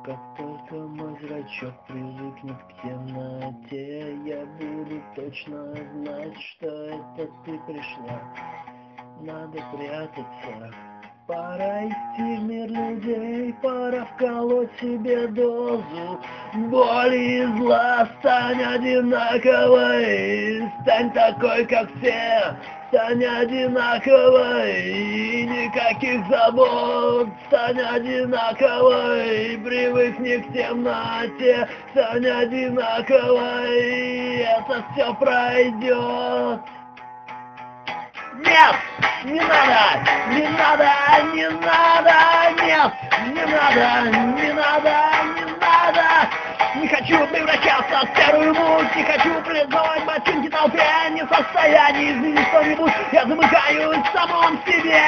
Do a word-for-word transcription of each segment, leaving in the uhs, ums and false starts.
Как только мой зрачок привыкнет к темноте, я буду точно знать, что это ты пришла. Надо прятаться, пора идти в мир людей, пора вколоть себе дозу боли и зла. Стань одинаковой, стань такой, как все, стань одинаковой, и никаких забот. Стань одинаковой, привыкни к темноте, стань одинаковой, это все пройдет. Нет! Не надо! Не надо! Не надо! Нет! Не надо! Не надо! Не надо! Не хочу превращаться в серую муть, не хочу признавать ботинки толпе, не в состоянии изменить что-нибудь, я замыкаюсь в самом себе.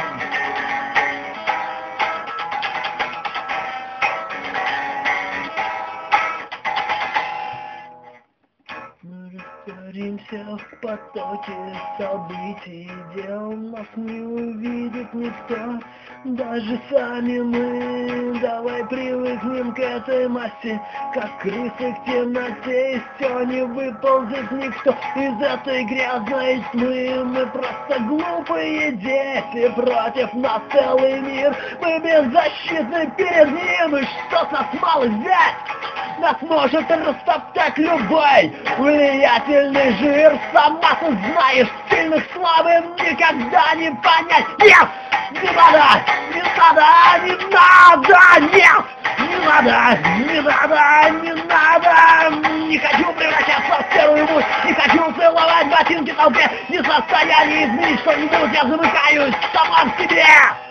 Мы растворимся в потоке событий, дел нас не увидит никто, даже сами мы. Давай привыкнем к этой массе, как крысы к темноте, из все не выползет никто из этой грязной тьмы. Мы просто глупые дети, против нас целый мир, мы беззащитны перед ним, и что с нас мало взять? Нас может растоптать любой влиятельный жир. Сама ты знаешь, сильных слабым никогда не понять. Нет! Не надо! Не надо! Не надо! Нет! Не надо! Не надо! Не надо! Не хочу превращаться в серую муть, не хочу целовать ботинки толпе, не в состоянии изменить что-нибудь, я замыкаюсь сама в себе!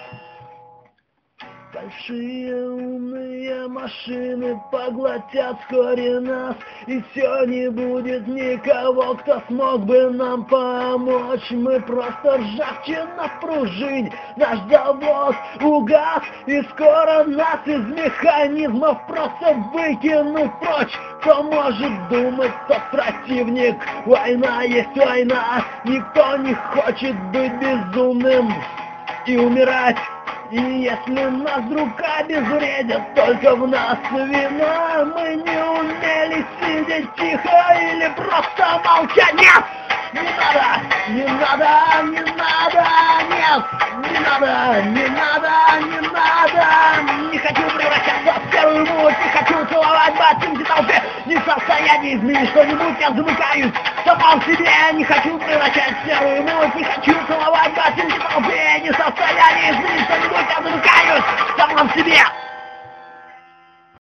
Большие умные машины поглотят вскоре нас, и все, не будет никого, кто смог бы нам помочь. Мы просто ржавчина на пружине, наш завод угас, и скоро нас из механизмов просто выкинут прочь. Кто может думать, тот противник, война есть война, никто не хочет быть безумным и умирать. И если нас вдруг обезвредят, только в нас вина. Мы не умели сидеть тихо или просто молчать. Нет! Не надо! Не надо! Не надо! Нет! Не надо! Не надо! Не надо! Не хочу превращаться в серую муть, не хочу целовать ботинки толпе, не в состоянии изменить что-нибудь, я замыкаюсь сама в себе. Не хочу превращать в серую муть, не хочу целовать ботинки толпе, не в состоянии изменить что-нибудь, я замыкаюсь сама в себе.